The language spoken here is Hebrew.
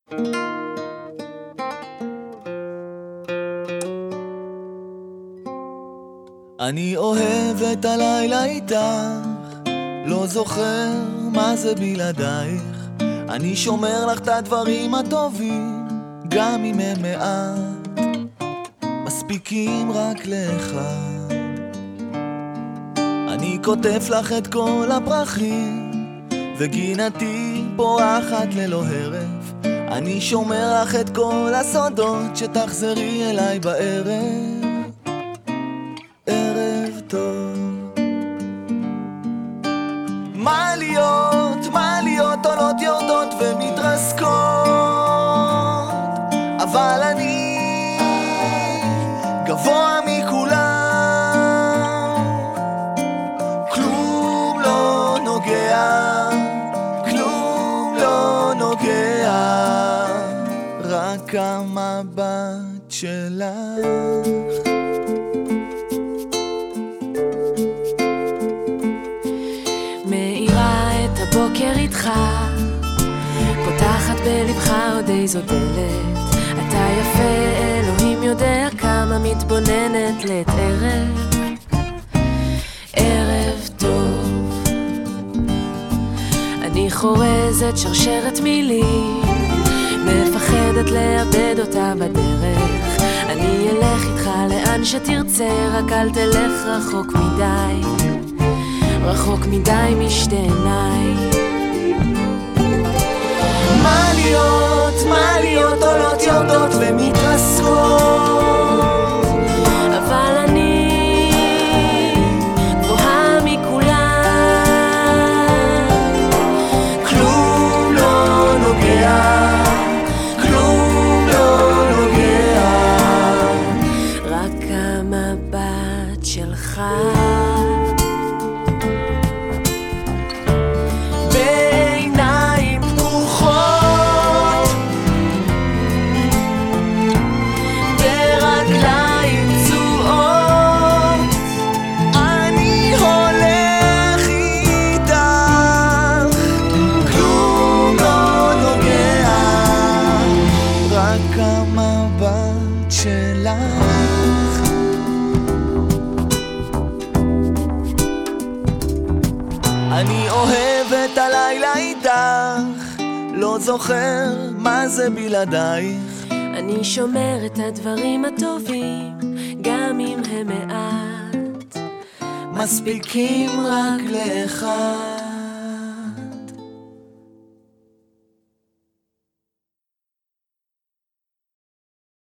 אני אוהב את הלילה איתך, לא זוכר מה זה בלעדייך. אני שומר לך את הדברים הטובים, גם אם הם מעט, מספיקים רק לאחד. אני כותב לך את כל הפרחים, וגינתי פורחת ללא הרף. אני שומר לך את כל הסודות, שתחזרי אליי בערב. ערב טוב. מה להיות עולות יורדות ומתרסקות, אבל אני גבוה מכולם. כלום לא נוגע, כלום לא נוגע, רק המבט שלך. בוקר איתך, פותחת בלבך עוד איזו דלת. אתה יפה, אלוהים יודע כמה, מתבוננת לעת ערב. ערב טוב. אני חורזת שרשרת מילים, מפחדת לאבד אותה בדרך. אני אלך איתך לאן שתרצה, רק אל תלך רחוק מדי, רחוק מדי משתי עיניי. מה להיות עולות יורדות ומתרסקות, אבל אני גבוהה מכולם. כלום לא נוגע, כלום לא נוגע, רק המבט שלך. המבט שלך. אני אוהב את הלילה איתך, לא זוכר מה זה בלעדייך. אני שומר את הדברים הטובים, גם אם הם מעט, מספיקים רק לאחד.